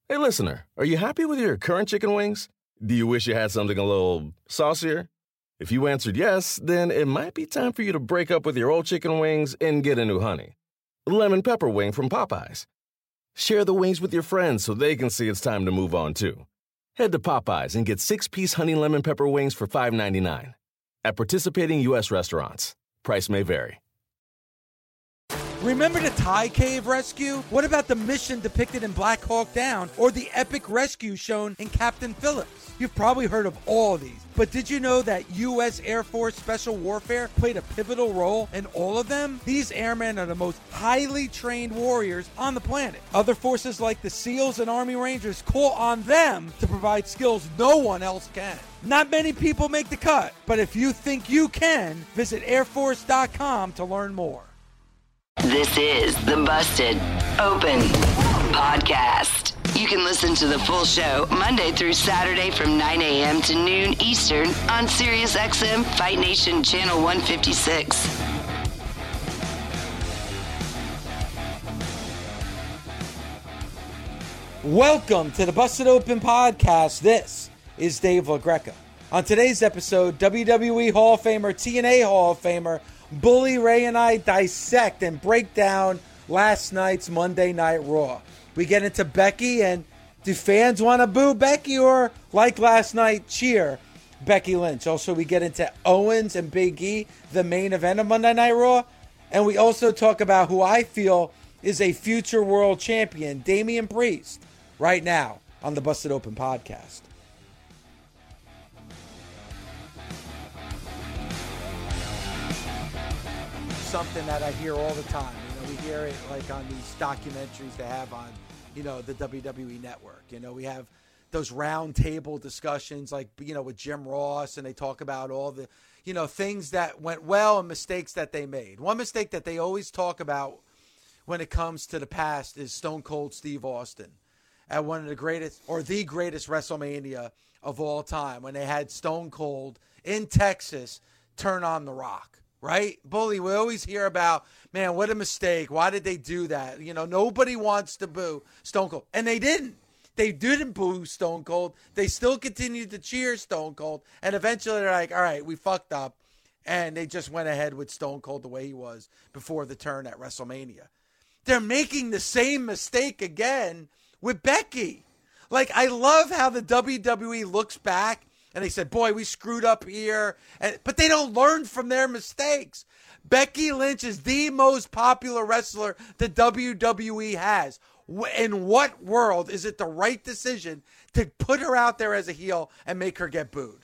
Hey, listener, are you happy with your current chicken wings? Do you wish you had something a little saucier? If you answered yes, then it might be time for you to break up with your old chicken wings and get a new honey. Lemon pepper wing from Popeyes. Share the wings with your friends so they can see it's time to move on too. Head to Popeyes and get 6-piece honey lemon pepper wings for $5.99. At participating U.S. restaurants. Price may vary. Remember the Thai cave rescue? What about the mission depicted in Black Hawk Down or the epic rescue shown in Captain Phillips? You've probably heard of all of these, but did you know that U.S. Air Force Special Warfare played a pivotal role in all of them? These airmen are the most highly trained warriors on the planet. Other forces like the SEALs and Army Rangers call on them to provide skills no one else can. Not many people make the cut, but if you think you can, visit airforce.com to learn more. This is the Busted Open Podcast. You can listen to the full show Monday through Saturday from 9 a.m. to noon Eastern on SiriusXM Fight Nation Channel 156. Welcome to the Busted Open Podcast. This is Dave LaGreca. On today's episode, WWE Hall of Famer, TNA Hall of Famer, Bully Ray and I dissect and break down last night's Monday Night Raw. We get into Becky, and do fans want to boo Becky or, like last night, cheer Becky Lynch? Also, we get into Owens and Big E, the main event of Monday Night Raw. And we also talk about who I feel is a future world champion, Damian Priest, right now on the Busted Open Podcast. Something that I hear all the time. We hear it like on these documentaries they have on, the WWE Network. We have those round table discussions like, with Jim Ross, and they talk about all the, things that went well and mistakes that they made. One mistake that they always talk about when it comes to the past is Stone Cold Steve Austin at one of the greatest, or the greatest WrestleMania of all time, when they had Stone Cold in Texas turn on The Rock. Right? Bully, we always hear about, man, what a mistake. Why did they do that? Nobody wants to boo Stone Cold. And they didn't. They didn't boo Stone Cold. They still continued to cheer Stone Cold. And eventually they're like, all right, we fucked up. And they just went ahead with Stone Cold the way he was before the turn at WrestleMania. They're making the same mistake again with Becky. Like, I love how the WWE looks back and they said, boy, we screwed up here. But they don't learn from their mistakes. Becky Lynch is the most popular wrestler the WWE has. In what world is it the right decision to put her out there as a heel and make her get booed?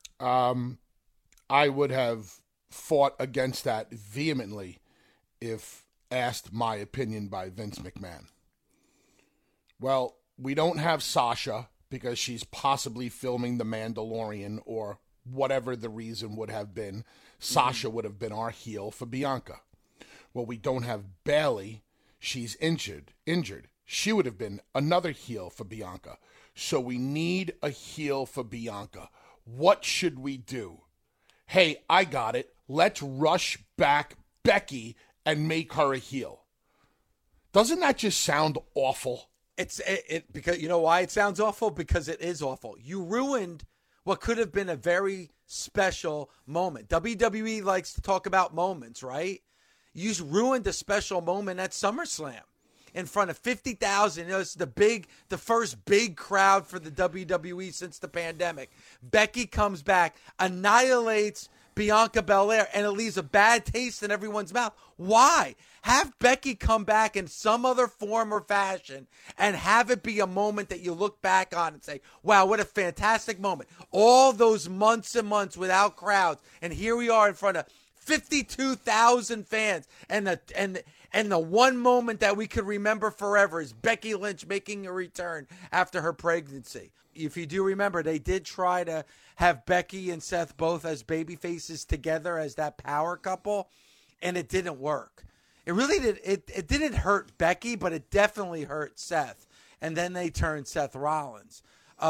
I would have fought against that vehemently if asked my opinion by Vince McMahon. Well, we don't have Sasha because she's possibly filming The Mandalorian or whatever the reason would have been. Sasha would have been our heel for Bianca. Well, we don't have Bayley. She's injured. She would have been another heel for Bianca. So we need a heel for Bianca. What should we do? Hey, I got it. Let's rush back Becky and make her a heel. Doesn't that just sound awful? It because you know why it sounds awful? Because it is awful. You ruined what could have been a very special moment. WWE likes to talk about moments, right? You ruined a special moment at SummerSlam in front of 50,000. It's the first big crowd for the WWE since the pandemic. Becky comes back, annihilates Bianca Belair, and it leaves a bad taste in everyone's mouth. Why? Have Becky come back in some other form or fashion and have it be a moment that you look back on and say, wow, what a fantastic moment. All those months and months without crowds, and here we are in front of 52,000 fans, and the one moment that we could remember forever is Becky Lynch making a return after her pregnancy. If you do remember, they did try to have Becky and Seth both as baby faces together as that power couple, and it didn't work. It really did. It didn't hurt Becky, but it definitely hurt Seth. And then they turned Seth Rollins.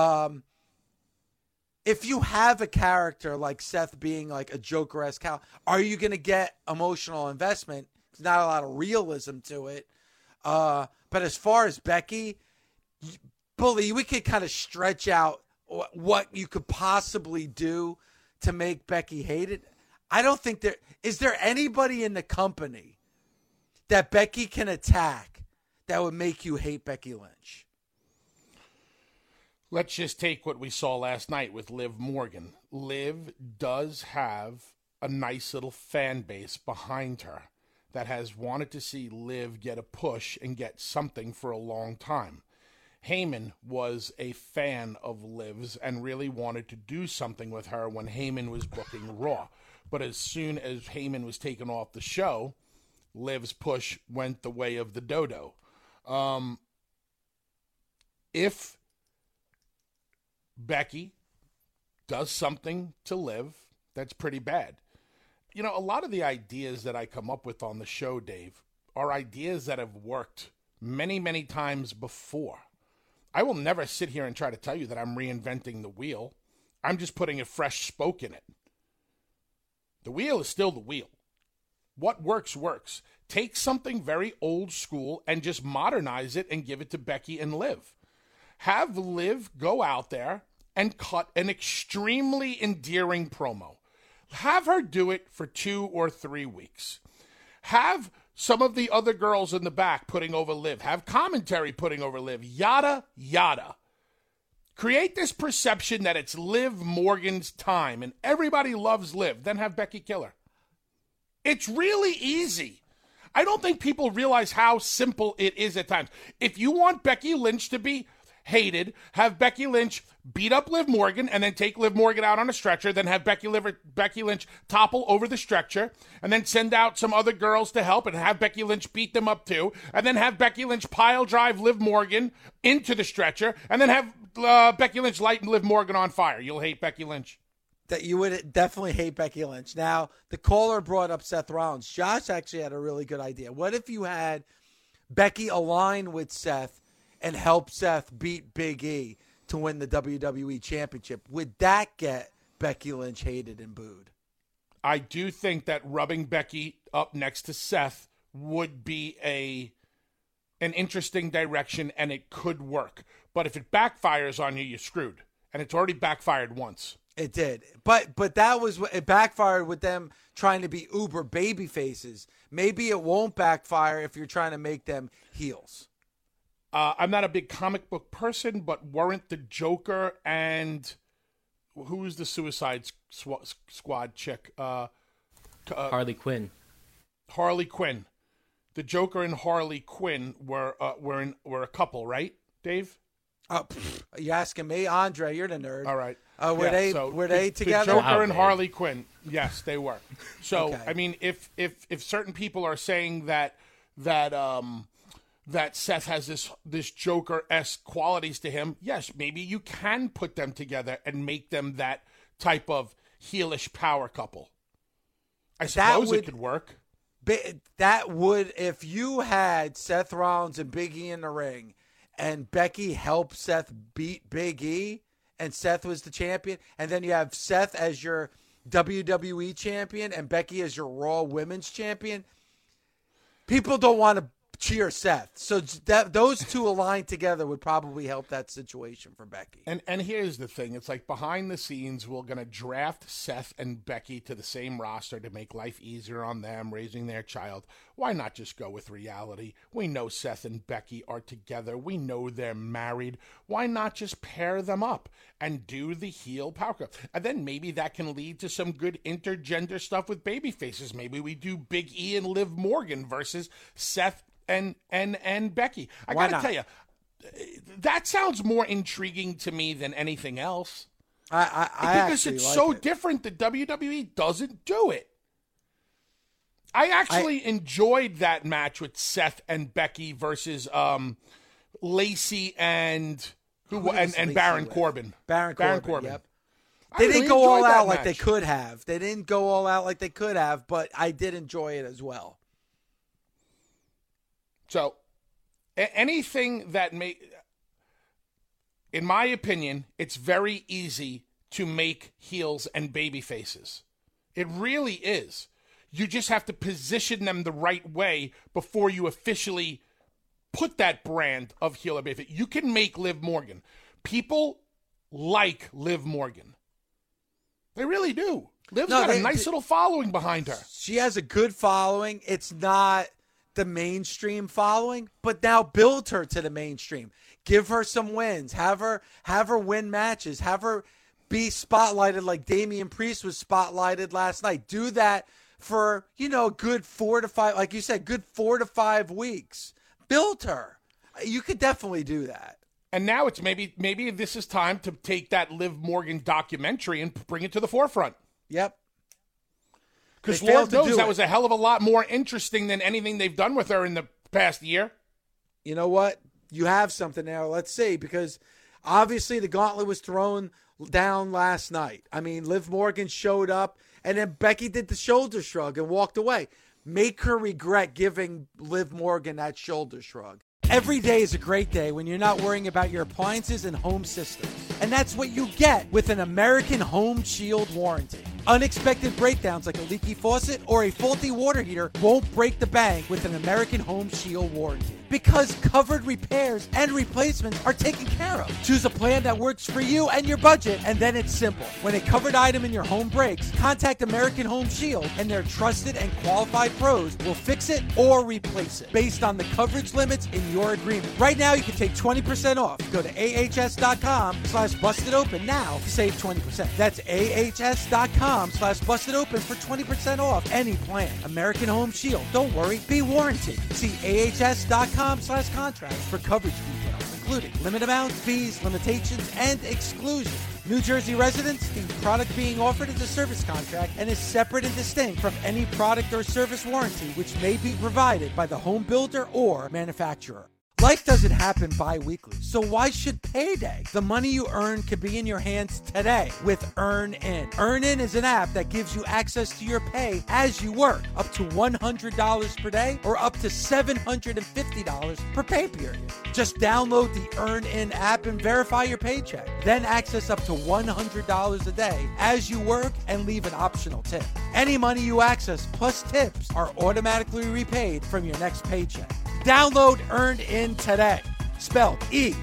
If you have a character like Seth being like a Joker-esque, are you going to get emotional investment? There's not a lot of realism to it. But as far as Becky, Bully, we could kind of stretch out what you could possibly do to make Becky hated. I don't think is there anybody in the company that Becky can attack that would make you hate Becky Lynch. Let's just take what we saw last night with Liv Morgan. Liv does have a nice little fan base behind her that has wanted to see Liv get a push and get something for a long time. Heyman was a fan of Liv's and really wanted to do something with her when Heyman was booking Raw. But as soon as Heyman was taken off the show, Liv's push went the way of the dodo. If Becky does something to Liv, that's pretty bad. You know, a lot of the ideas that I come up with on the show, Dave, are ideas that have worked many, many times before. I will never sit here and try to tell you that I'm reinventing the wheel. I'm just putting a fresh spoke in it. The wheel is still the wheel. What works, works. Take something very old school and just modernize it and give it to Becky and Liv. Have Liv go out there and cut an extremely endearing promo. Have her do it for 2 or 3 weeks. Have some of the other girls in the back putting over Liv. Have commentary putting over Liv. Yada, yada. Create this perception that it's Liv Morgan's time and everybody loves Liv. Then have Becky kill her. It's really easy. I don't think people realize how simple it is at times. If you want Becky Lynch to be hated, have Becky Lynch beat up Liv Morgan and then take Liv Morgan out on a stretcher, then have Becky Lynch topple over the stretcher, and then send out some other girls to help and have Becky Lynch beat them up too, and then have Becky Lynch pile drive Liv Morgan into the stretcher, and then have Becky Lynch light Liv Morgan on fire. You'll hate Becky Lynch. That you would definitely hate Becky Lynch. Now, the caller brought up Seth Rollins. Josh actually had a really good idea. What if you had Becky align with Seth and help Seth beat Big E to win the WWE Championship? Would that get Becky Lynch hated and booed? I do think that rubbing Becky up next to Seth would be an interesting direction, and it could work. But if it backfires on you, you're screwed. And it's already backfired once. It did. But that was it backfired with them trying to be uber baby faces. Maybe it won't backfire if you're trying to make them heels. I'm not a big comic book person, but weren't the Joker and who's the Suicide Squad chick? Harley Quinn. Harley Quinn. The Joker and Harley Quinn were a couple, right, Dave? Are you asking me, Andre? You're the nerd. All right. Were they together? The Joker and Harley Quinn. Yes, they were. So Okay. I mean, if certain people are saying that Seth has this Joker-esque qualities to him, yes, maybe you can put them together and make them that type of heelish power couple. I suppose it could work. That would, if you had Seth Rollins and Big E in the ring, and Becky helped Seth beat Big E, and Seth was the champion, and then you have Seth as your WWE champion and Becky as your Raw Women's champion, people don't want to cheer Seth. So those two aligned together would probably help that situation for Becky. And here's the thing. It's like behind the scenes, we're going to draft Seth and Becky to the same roster to make life easier on them, raising their child. Why not just go with reality? We know Seth and Becky are together. We know they're married. Why not just pair them up and do the heel power couple? And then maybe that can lead to some good intergender stuff with baby faces. Maybe we do Big E and Liv Morgan versus Seth and Becky. I got to tell you, that sounds more intriguing to me than anything else. Because it's so different that WWE doesn't do it. I actually enjoyed that match with Seth and Becky versus Lacey and Baron Corbin. Baron Corbin. Yep. They didn't go all out like they could have. But I did enjoy it as well. So, anything that in my opinion, it's very easy to make heels and baby faces. It really is. You just have to position them the right way before you officially put that brand of heel or babyface. You can make Liv Morgan. People like Liv Morgan. They really do. Liv's got a nice little following behind her. She has a good following. It's not the mainstream following, but now build her to the mainstream. Give her some wins. Have her win matches. Have her be spotlighted like Damian Priest was spotlighted last night. Do that for, good 4 to 5, like you said, good 4 to 5 weeks. Build her. You could definitely do that. And now it's maybe this is time to take that Liv Morgan documentary and bring it to the forefront. Yep. Because Lord knows that was a hell of a lot more interesting than anything they've done with her in the past year. You know what? You have something now. Let's see, because obviously the gauntlet was thrown down last night. I mean, Liv Morgan showed up, and then Becky did the shoulder shrug and walked away. Make her regret giving Liv Morgan that shoulder shrug. Every day is a great day when you're not worrying about your appliances and home systems. And that's what you get with an American Home Shield warranty. Unexpected breakdowns like a leaky faucet or a faulty water heater won't break the bank with an American Home Shield warranty. Because covered repairs and replacements are taken care of. Choose a plan that works for you and your budget, and then it's simple. When a covered item in your home breaks, contact American Home Shield, and their trusted and qualified pros will fix it or replace it based on the coverage limits in your agreement. Right now, you can take 20% off. Go to ahs.com/bustedopen now to save 20%. That's ahs.com/bustedopen for 20% off any plan. American Home Shield. Don't worry, be warranted. See ahs.com/contracts for coverage details, including limit amounts, fees, limitations, and exclusions. New Jersey residents, the product being offered is a service contract and is separate and distinct from any product or service warranty which may be provided by the home builder or manufacturer. Life doesn't happen bi-weekly, so why should payday? The money you earn could be in your hands today with EarnIn. EarnIn is an app that gives you access to your pay as you work, up to $100 per day or up to $750 per pay period. Just download the EarnIn app and verify your paycheck. Then access up to $100 a day as you work and leave an optional tip. Any money you access plus tips are automatically repaid from your next paycheck. Download EarnIn today, spelled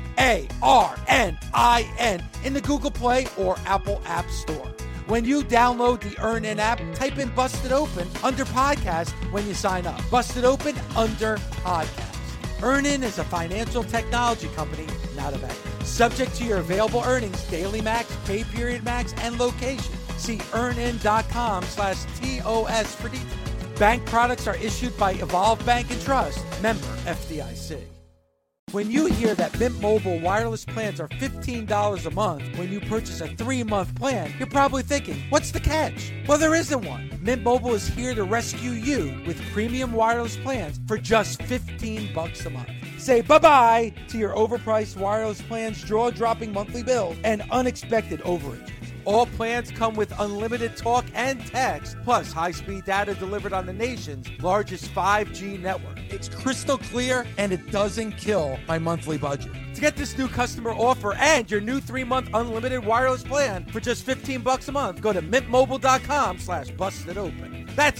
EARNIN, in the Google Play or Apple App Store. When you download the EarnIn app, type in Busted Open under podcast when you sign up. Busted Open under podcast. EarnIn is a financial technology company, not a bank. Subject to your available earnings, daily max, pay period max, and location. See earnin.com/TOS for details. Bank products are issued by Evolve Bank and Trust, member FDIC. When you hear that Mint Mobile wireless plans are $15 a month when you purchase a 3-month plan, you're probably thinking, what's the catch? Well, there isn't one. Mint Mobile is here to rescue you with premium wireless plans for just $15 a month. Say bye-bye to your overpriced wireless plans, jaw-dropping monthly bills, and unexpected overages. All plans come with unlimited talk and text, plus high-speed data delivered on the nation's largest 5G network. It's crystal clear, and it doesn't kill my monthly budget. To get this new customer offer and your new 3-month unlimited wireless plan for just $15 a month, go to mintmobile.com/bustedopen. That's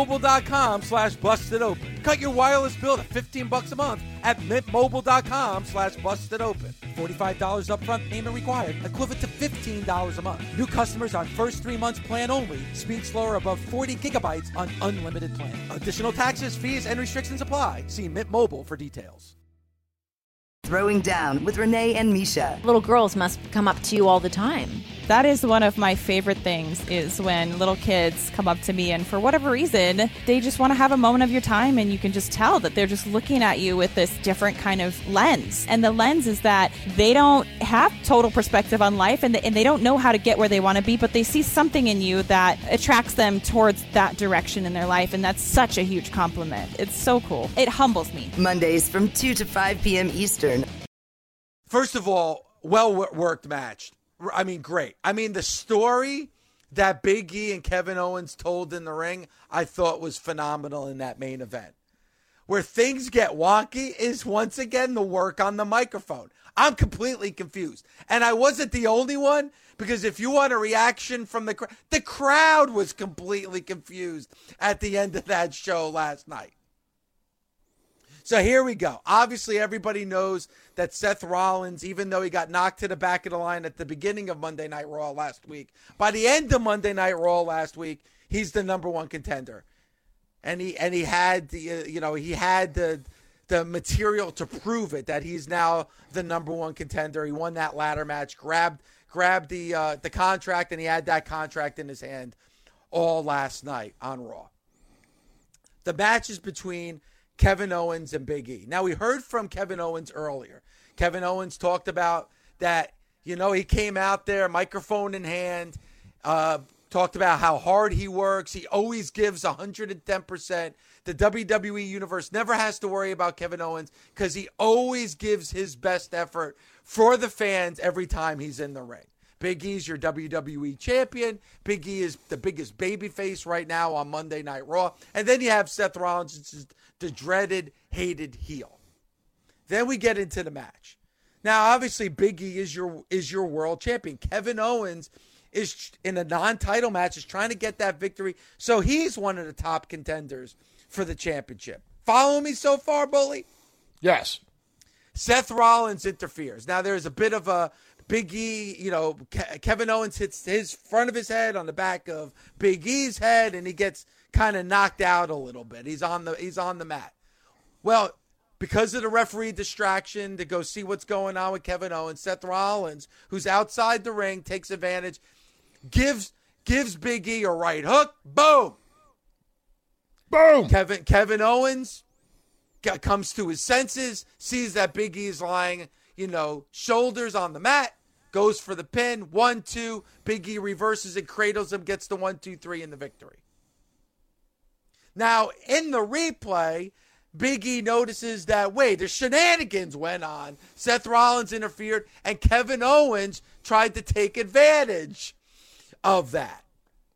mintmobile.com/bustedopen. Cut your wireless bill to $15 a month at mintmobile.com/bustedopen. $45 upfront payment required, equivalent to $15 a month. New customers on first 3 months plan only. Speed slower above 40 gigabytes on unlimited plan. Additional taxes, fees, and restrictions apply. See Mint Mobile for details. Throwing Down with Renee and Misha. Little girls must come up to you all the time. That is one of my favorite things, is when little kids come up to me and for whatever reason, they just want to have a moment of your time, and you can just tell that they're just looking at you with this different kind of lens. And the lens is that they don't have total perspective on life, and they don't know how to get where they want to be, but they see something in you that attracts them towards that direction in their life, and that's such a huge compliment. It's so cool. It humbles me. Mondays from 2 to 5 p.m. Eastern. First of all, well-worked match. I mean, great. I mean, the story that Big E and Kevin Owens told in the ring, I thought was phenomenal in that main event. Where things get wonky is once again the work on the microphone. I'm completely confused. And I wasn't the only one, because if you want a reaction from the crowd was completely confused at the end of that show last night. So here we go. Obviously, everybody knows that Seth Rollins, even though he got knocked to the back of the line at the beginning of Monday Night Raw last week, by the end of Monday Night Raw last week, he's the number one contender. And he had the material to prove it, that he's now the number one contender. He won that ladder match, grabbed the contract, and he had that contract in his hand all last night on Raw. The match is between Kevin Owens and Big E. Now, we heard from Kevin Owens earlier. Kevin Owens talked about that, he came out there, microphone in hand, talked about how hard he works. He always gives 110%. The WWE Universe never has to worry about Kevin Owens because he always gives his best effort for the fans every time he's in the ring. Big E's your WWE champion. Big E is the biggest babyface right now on Monday Night Raw. And then you have Seth Rollins, which is the dreaded, hated heel. Then we get into the match. Now, obviously, Big E is your world champion. Kevin Owens is in a non-title match, is trying to get that victory. So he's one of the top contenders for the championship. Follow me so far, Bully? Yes. Seth Rollins interferes. Now, there's a bit of a Big E, Kevin Owens hits his front of his head on the back of Big E's head, and he gets kind of knocked out a little bit. He's on the mat. Well, because of the referee distraction to go see what's going on with Kevin Owens, Seth Rollins, who's outside the ring, takes advantage, gives Big E a right hook. Boom. Boom. Kevin Owens comes to his senses, sees that Big E is lying, shoulders on the mat, goes for the pin. 1, 2. Big E reverses and cradles him, gets the 1, 2, 3 in the victory. Now, in the replay, Big E notices that, the shenanigans went on. Seth Rollins interfered, and Kevin Owens tried to take advantage of that.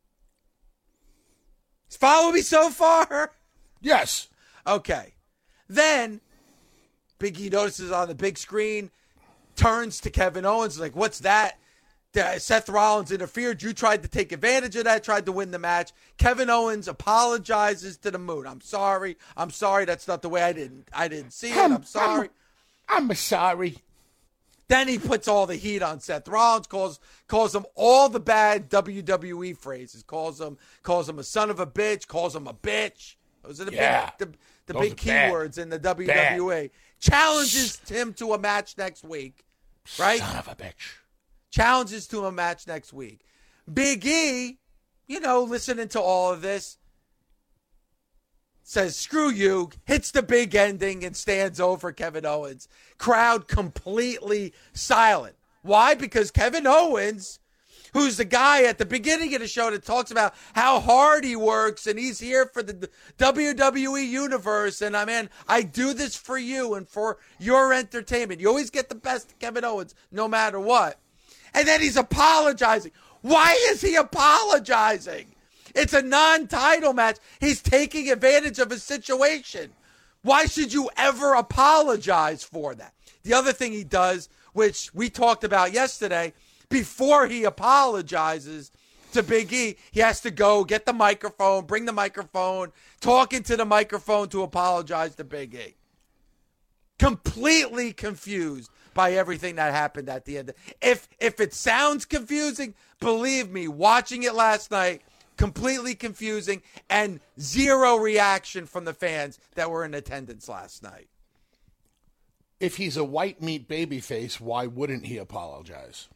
Follow me so far? Yes. Okay. Then Big E notices on the big screen, turns to Kevin Owens, like, what's that? Seth Rollins interfered. You tried to take advantage of that, tried to win the match. Kevin Owens apologizes to the moon. I'm sorry. That's not the way I didn't see it. I'm sorry. I'm sorry. Then he puts all the heat on Seth Rollins, calls him all the bad WWE phrases, calls him a son of a bitch, calls him a bitch. Those are the big keywords in the WWE. Bad. Challenges him to a match next week, right? Son of a bitch. Challenges to a match next week. Big E, listening to all of this, says, screw you, hits the big ending and stands over Kevin Owens. Crowd completely silent. Why? Because Kevin Owens, who's the guy at the beginning of the show that talks about how hard he works and he's here for the WWE Universe, and I do this for you and for your entertainment. You always get the best of Kevin Owens no matter what. And then he's apologizing. Why is he apologizing? It's a non-title match. He's taking advantage of a situation. Why should you ever apologize for that? The other thing he does, which we talked about yesterday, before he apologizes to Big E, he has to go get the microphone, bring the microphone, talk into the microphone to apologize to Big E. Completely confused by everything that happened at the end. If it sounds confusing, believe me, watching it last night, completely confusing, and zero reaction from the fans that were in attendance last night. If he's a white meat babyface, why wouldn't he apologize?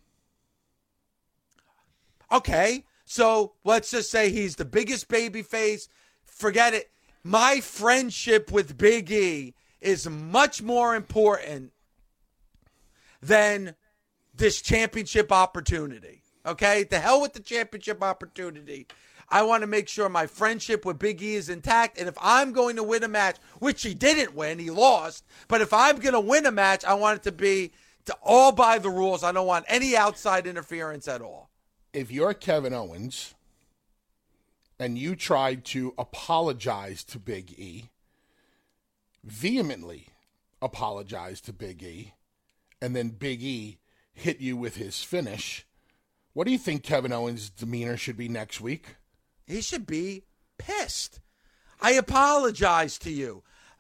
Okay, so let's just say he's the biggest babyface. Forget it. My friendship with Big E is much more important than this championship opportunity. Okay? The hell with the championship opportunity. I want to make sure my friendship with Big E is intact. And if I'm going to win a match, which he didn't win, he lost. But if I'm going to win a match, I want it to be to all by the rules. I don't want any outside interference at all. If you're Kevin Owens and you tried to apologize to Big E, vehemently apologize to Big E, and then Big E hit you with his finish, what do you think Kevin Owens' demeanor should be next week? He should be pissed. I apologize to you.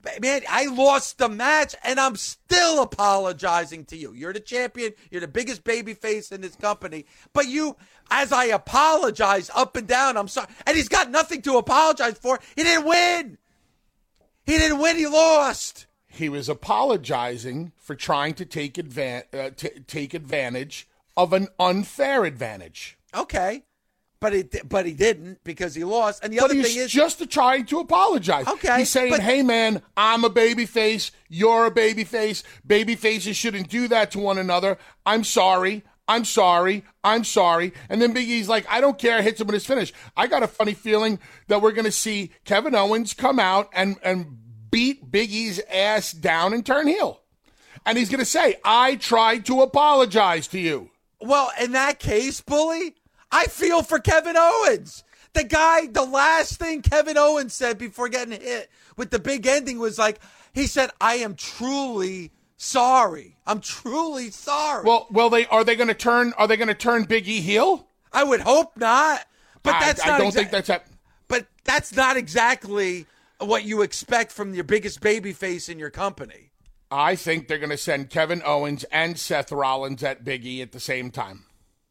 Man, I lost the match, and I'm still apologizing to you. You're the champion. You're the biggest baby face in this company. But you, as I apologize up and down, I'm sorry. And he's got nothing to apologize for. He didn't win. He didn't win. He lost. He was apologizing for trying to take advantage of an unfair advantage. Okay. But he didn't because he lost. And the other thing is just trying to apologize. Okay, he's saying, "Hey man, I'm a babyface. You're a babyface. Babyfaces shouldn't do that to one another. I'm sorry. I'm sorry. I'm sorry." And then Big E's like, "I don't care." Hits him with his finish. I got a funny feeling that we're going to see Kevin Owens come out and beat Big E's ass down and turn heel. And he's going to say, "I tried to apologize to you." Well, in that case, Bully, I feel for Kevin Owens. The guy, the last thing Kevin Owens said before getting hit with the big ending was like, he said, "I am truly sorry. I'm truly sorry." Well, are they going to turn Big E heel? I would hope not. But I don't think that's it. But that's not exactly what you expect from your biggest babyface in your company. I think they're going to send Kevin Owens and Seth Rollins at Big E at the same time.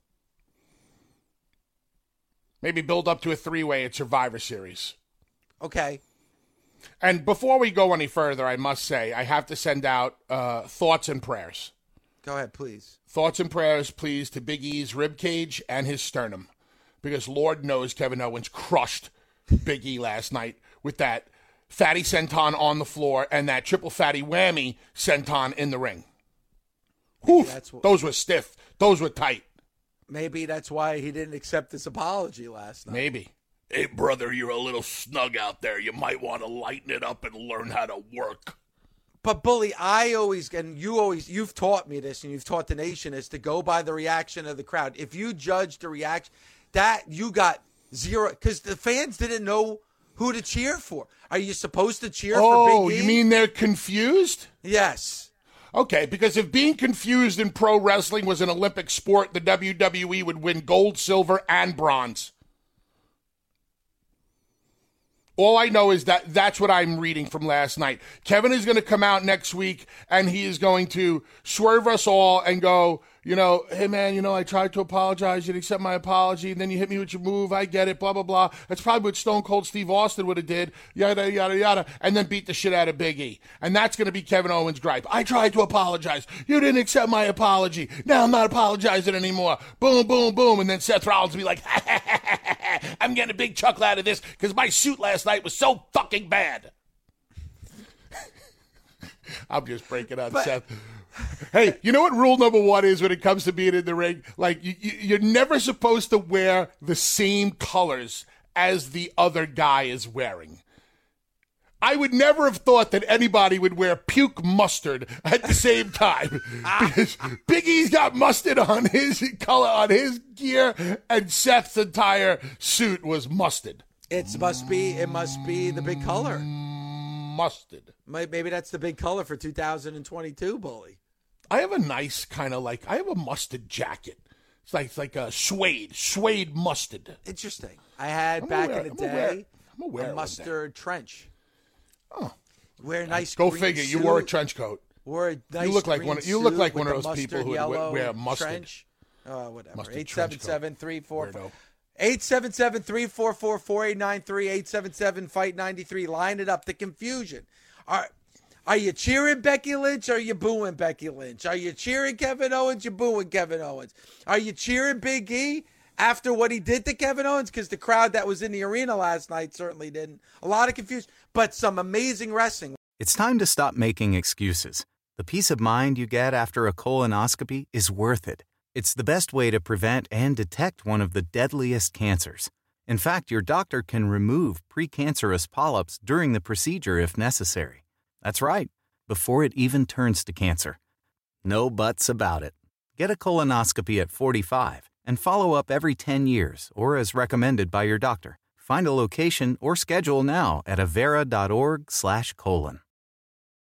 Maybe build up to a 3-way at Survivor Series. Okay. And before we go any further, I must say, I have to send out thoughts and prayers. Go ahead, please. Thoughts and prayers, please, to Big E's ribcage and his sternum. Because Lord knows Kevin Owens crushed Big E last night with that fatty senton on the floor and that triple fatty whammy senton in the ring. Oof, those were stiff. Those were tight. Maybe that's why he didn't accept this apology last night. Maybe. "Hey, brother, you're a little snug out there. You might want to lighten it up and learn how to work." But, Bully, you've taught me this, and you've taught the nation, is to go by the reaction of the crowd. If you judge the reaction, that you got zero, because the fans didn't know who to cheer for. Are you supposed to cheer for Big E? Oh, you mean they're confused? Yes. Okay, because if being confused in pro wrestling was an Olympic sport, the WWE would win gold, silver, and bronze. All I know is that that's what I'm reading from last night. Kevin is going to come out next week, and he is going to swerve us all and go, "Hey, man, I tried to apologize. You didn't accept my apology, and then you hit me with your move. I get it, blah, blah, blah. That's probably what Stone Cold Steve Austin would have did, yada, yada, yada," and then beat the shit out of Big E. And that's going to be Kevin Owens' gripe. "I tried to apologize. You didn't accept my apology. Now I'm not apologizing anymore." Boom, boom, boom. And then Seth Rollins will be like, "Ha, ha, ha, ha, ha. I'm getting a big chuckle out of this because my suit last night was so fucking bad." I'm just breaking on Seth. Hey, you know what rule number 1 is when it comes to being in the ring? Like, you're never supposed to wear the same colors as the other guy is wearing. I would never have thought that anybody would wear puke mustard at the same time. Because Big E's got mustard on his color, on his gear, and Seth's entire suit was mustard. It must be the big color. Mustard. Maybe that's the big color for 2022, Bully. I have a nice kind of I have a mustard jacket. It's like a suede mustard. Interesting. I had back in the day a mustard trench. Oh, wear a nice. Go green figure. suit. You wore a trench coat. Wore a nice. You look like one. You look like one of those people who would wear mustard. Trench. Oh, whatever. Mustard 877-344. 877-344-4893. 877-FIGHT-93. Line it up. The confusion. Are you cheering Becky Lynch or are you booing Becky Lynch? Are you cheering Kevin Owens? You're booing Kevin Owens. Are you cheering Big E after what he did to Kevin Owens? Because the crowd that was in the arena last night certainly didn't. A lot of confusion, but some amazing wrestling. It's time to stop making excuses. The peace of mind you get after a colonoscopy is worth it. It's the best way to prevent and detect one of the deadliest cancers. In fact, your doctor can remove precancerous polyps during the procedure if necessary. That's right, before it even turns to cancer. No buts about it. Get a colonoscopy at 45 and follow up every 10 years or as recommended by your doctor. Find a location or schedule now at avera.org/colon.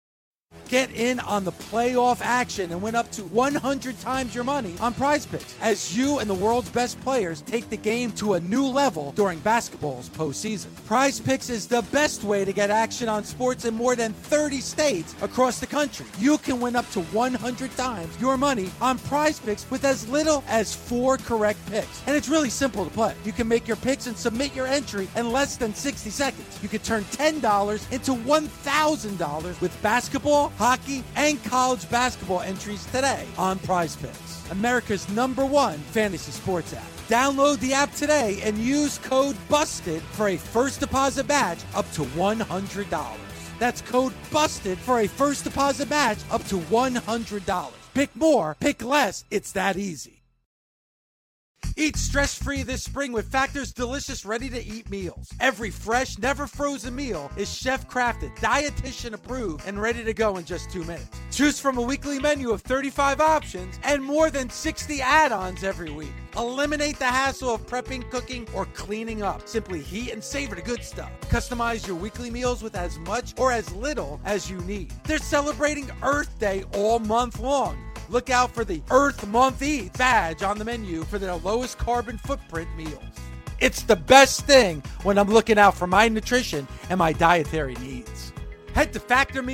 Get in on the playoff action and win up to 100 times your money on Prize Picks as you and the world's best players take the game to a new level during basketball's postseason. Prize Picks is the best way to get action on sports in more than 30 states across the country. You can win up to 100 times your money on Prize Picks with as little as 4 correct picks. And it's really simple to play. You can make your picks and submit your entry in less than 60 seconds. You can turn $10 into $1,000 with basketball, hockey, and college basketball entries today on Prize Picks, America's #1 fantasy sports app. Download the app today and use code BUSTED for a first deposit match up to $100. That's code BUSTED for a first deposit match up to $100. Pick more, pick less. It's that easy. Eat stress-free this spring with Factor's delicious ready-to-eat meals. Every fresh, never-frozen meal is chef-crafted, dietitian-approved, and ready to go in just 2 minutes. Choose from a weekly menu of 35 options and more than 60 add-ons every week. Eliminate the hassle of prepping, cooking, or cleaning up. Simply heat and savor the good stuff. Customize your weekly meals with as much or as little as you need. They're celebrating Earth Day all month long. Look out for the Earth Month Eats badge on the menu for their lowest carbon footprint meals. It's the best thing when I'm looking out for my nutrition and my dietary needs. Head to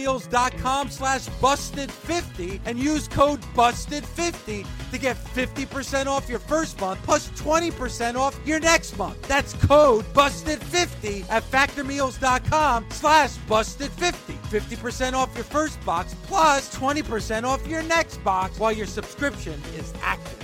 factormeals.com/busted50 and use code BUSTED50 to get 50% off your first month plus 20% off your next month. That's code BUSTED50 at factormeals.com/busted50. 50% off your first box plus 20% off your next box while your subscription is active.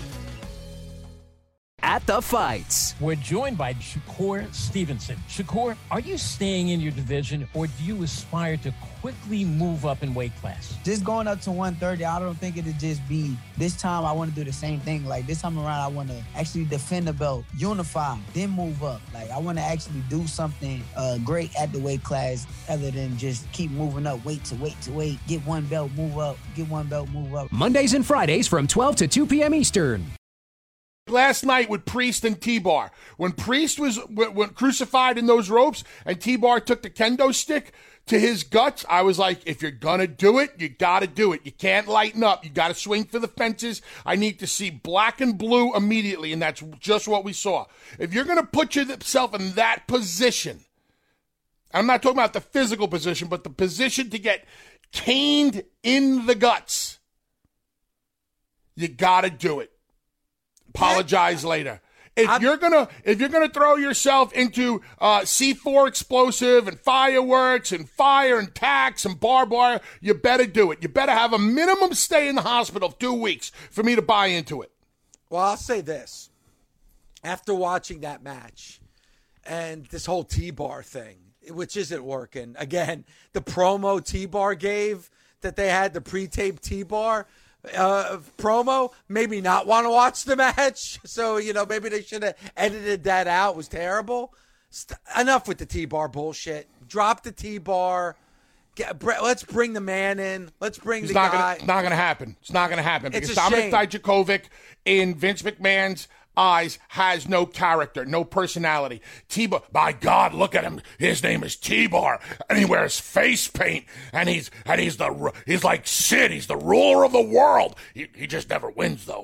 At the fights. We're joined by Shakur Stevenson. Shakur, are you staying in your division or do you aspire to quickly move up in weight class? Just going up to 130, I don't think it'll just be this time. I want to do the same thing. Like this time around, I want to actually defend the belt, unify, then move up. Like I want to actually do something great at the weight class other than just keep moving up weight to weight to weight. Get one belt, move up. Get one belt, move up. Mondays and Fridays from 12 to 2 p.m. Eastern. Last night with Priest and T-Bar. When Priest was crucified in those ropes and T-Bar took the kendo stick to his guts, I was like, if you're going to do it, you got to do it. You can't lighten up. You got to swing for the fences. I need to see black and blue immediately, and that's just what we saw. If you're going to put yourself in that position, I'm not talking about the physical position, but the position to get caned in the guts, you got to do it. Apologize later. If you're gonna throw yourself into C4 explosive and fireworks and fire and tacks and barbed wire, you better do it. You better have a minimum stay in the hospital of 2 weeks for me to buy into it. Well, I'll say this. After watching that match and this whole T-Bar thing, which isn't working, again, the promo T-Bar gave that they had, the pre-taped T-Bar promo, maybe not want to watch the match. So, maybe they should have edited that out. It was terrible. Enough with the T-Bar bullshit. Drop the T-Bar. Let's bring the man in. Let's bring the guy. It's not going to happen. It's not going to happen. It's because a Dominik shame. Dijakovic in Vince McMahon's eyes has no character, no personality. T-Bar, my God, look at him. His name is T-Bar, and he wears face paint, and he's like Sid. He's the ruler of the world. He just never wins, though.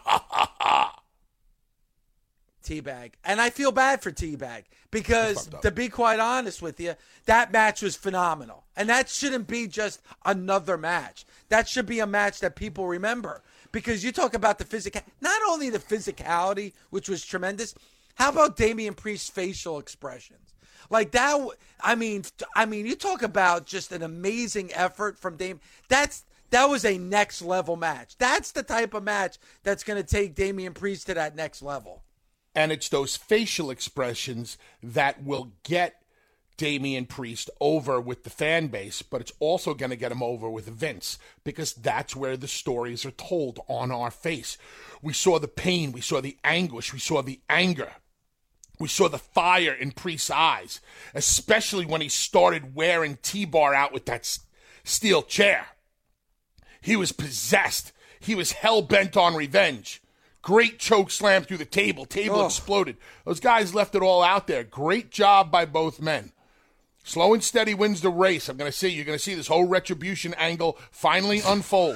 T-Bag. And I feel bad for T-Bag because, to be quite honest with you, that match was phenomenal. And that shouldn't be just another match. That should be a match that people remember. Because you talk about the physical, not only the physicality, which was tremendous. How about Damian Priest's facial expressions? Like that, I mean, you talk about just an amazing effort from Damian. That was a next level match. That's the type of match that's going to take Damian Priest to that next level. And it's those facial expressions that will get Damian Priest over with the fan base, but it's also going to get him over with Vince because that's where the stories are told on our face. We saw the pain, we saw the anguish, we saw the anger, we saw the fire in Priest's eyes, especially when he started wearing T-Bar out with that steel chair. He was possessed. He was hell-bent on revenge. Great choke slam through the table. Table exploded. Those guys left it all out there. Great job by both men. Slow and steady wins the race. You're going to see this whole retribution angle finally unfold.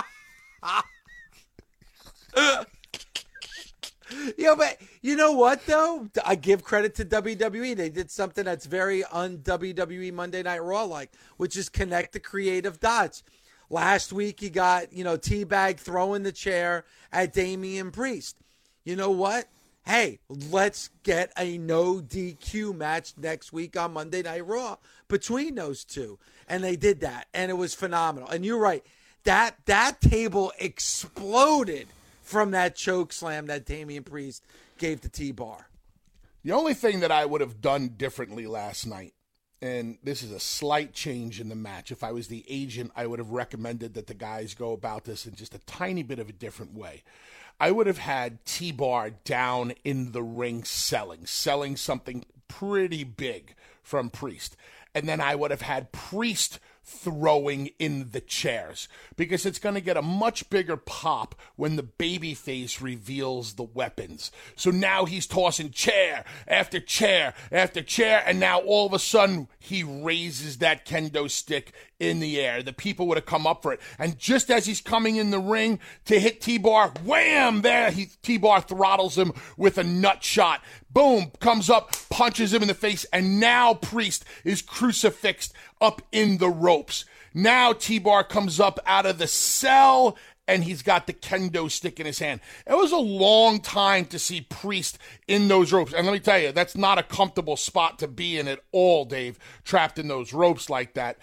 Yeah, but you know what, though? I give credit to WWE. They did something that's very un-WWE Monday Night Raw like, which is connect the creative dots. Last week, you got, T-Bag throwing the chair at Damian Priest. You know what? Hey, let's get a no DQ match next week on Monday Night Raw between those two. And they did that, and it was phenomenal. And you're right. That table exploded from that choke slam that Damian Priest gave to T-Bar. The only thing that I would have done differently last night, and this is a slight change in the match, if I was the agent, I would have recommended that the guys go about this in just a tiny bit of a different way. I would have had T-Bar down in the ring selling something pretty big from Priest. And then I would have had Priest throwing in the chairs, because it's going to get a much bigger pop when the babyface reveals the weapons. So now he's tossing chair after chair after chair, and now all of a sudden he raises that kendo stick in the air. The people would have come up for it, and just as he's coming in the ring to hit T-Bar, wham, there T-Bar throttles him with a nut shot. Boom, comes up, punches him in the face, and now Priest is crucifixed up in the ropes. Now T-Bar comes up out of the cell, and he's got the kendo stick in his hand. It was a long time to see Priest in those ropes. And let me tell you, that's not a comfortable spot to be in at all, Dave, trapped in those ropes like that.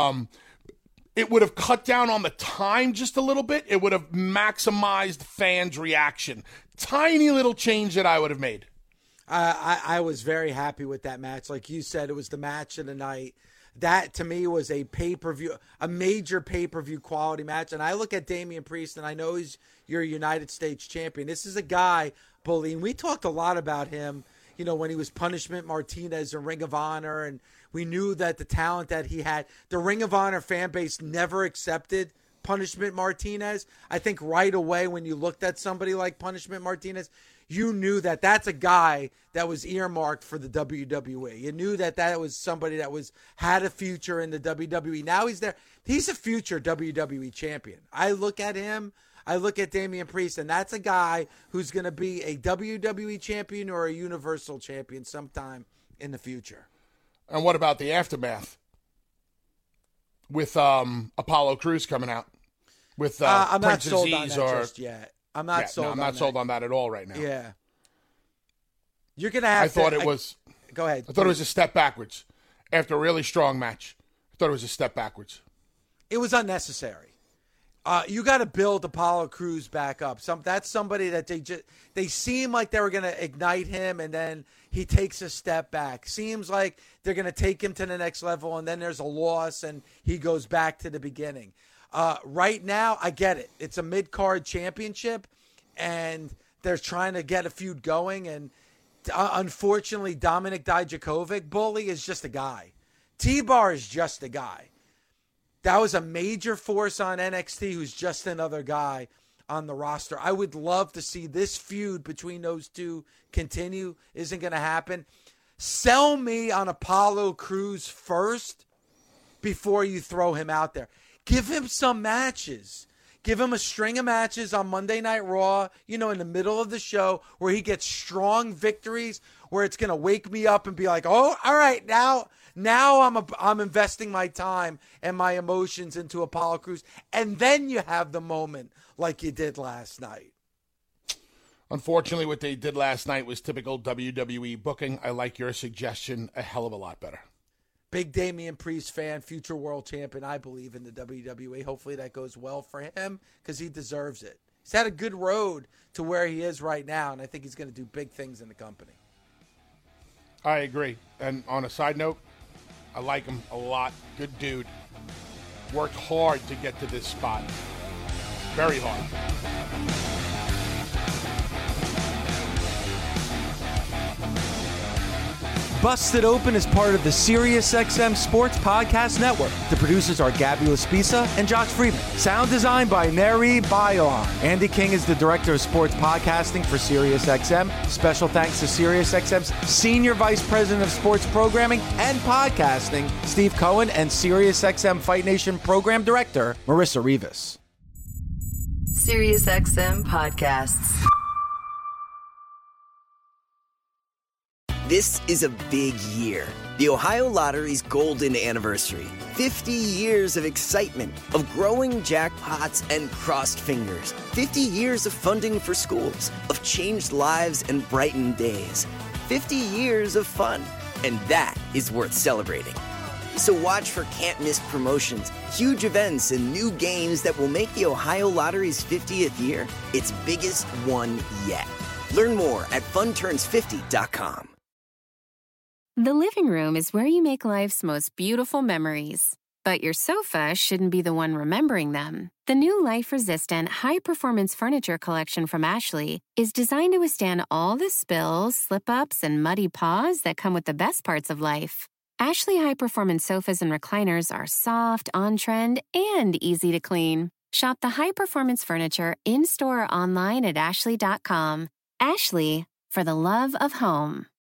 It would have cut down on the time just a little bit. It would have maximized fans' reaction. Tiny little change that I would have made. I was very happy with that match. Like you said, it was the match of the night. That, to me, was a pay-per-view, a major pay-per-view quality match. And I look at Damian Priest, and I know he's your United States champion. This is a guy, Bully, and we talked a lot about him, when he was Punishment Martinez in Ring of Honor, and we knew that the talent that he had. The Ring of Honor fan base never accepted Punishment Martinez. I think right away when you looked at somebody like Punishment Martinez, you knew that that's a guy that was earmarked for the WWE. You knew that was somebody that had a future in the WWE. Now he's there. He's a future WWE champion. I look at him, I look at Damian Priest, and that's a guy who's going to be a WWE champion or a Universal champion sometime in the future. And what about the aftermath with Apollo Crews coming out? With I'm not Prince sold Aziz on that or just yet. I'm not sold on that at all right now. Yeah. You're going to have Go ahead. I thought it was a step backwards after a really strong match. I thought it was a step backwards. It was unnecessary. You got to build Apollo Crews back up. That's somebody that they seem like they were going to ignite him, and then he takes a step back. Seems like they're going to take him to the next level, and then there's a loss, and he goes back to the beginning. Right now, I get it. It's a mid-card championship, and they're trying to get a feud going. And unfortunately, Dominik Dijakovic, Bully, is just a guy. T-Bar is just a guy. That was a major force on NXT who's just another guy on the roster. I would love to see this feud between those two continue. Isn't going to happen. Sell me on Apollo Crews first before you throw him out there. Give him some matches. Give him a string of matches on Monday Night Raw, in the middle of the show where he gets strong victories, where it's going to wake me up and be like, oh, all right, now I'm investing my time and my emotions into Apollo Crews. And then you have the moment like you did last night. Unfortunately, what they did last night was typical WWE booking. I like your suggestion a hell of a lot better. Big Damian Priest fan, future world champion. I believe in the WWE. Hopefully that goes well for him because he deserves it. He's had a good road to where he is right now, and I think he's going to do big things in the company. I agree. And on a side note, I like him a lot. Good dude. Worked hard to get to this spot. Very hard. Busted Open is part of the SiriusXM Sports Podcast Network. The producers are Gabby Laspisa and Josh Friedman. Sound design by Neri Bayoar. Andy King is the director of sports podcasting for SiriusXM. Special thanks to SiriusXM's Senior Vice President of Sports Programming and Podcasting, Steve Cohen, and SiriusXM Fight Nation Program Director, Marissa Rivas. SiriusXM Podcasts. This is a big year. The Ohio Lottery's golden anniversary. 50 years of excitement, of growing jackpots and crossed fingers. 50 years of funding for schools, of changed lives and brightened days. 50 years of fun, and that is worth celebrating. So watch for can't-miss promotions, huge events, and new games that will make the Ohio Lottery's 50th year its biggest one yet. Learn more at funturns50.com. The living room is where you make life's most beautiful memories. But your sofa shouldn't be the one remembering them. The new life-resistant, high-performance furniture collection from Ashley is designed to withstand all the spills, slip-ups, and muddy paws that come with the best parts of life. Ashley high-performance sofas and recliners are soft, on-trend, and easy to clean. Shop the high-performance furniture in-store or online at ashley.com. Ashley, for the love of home.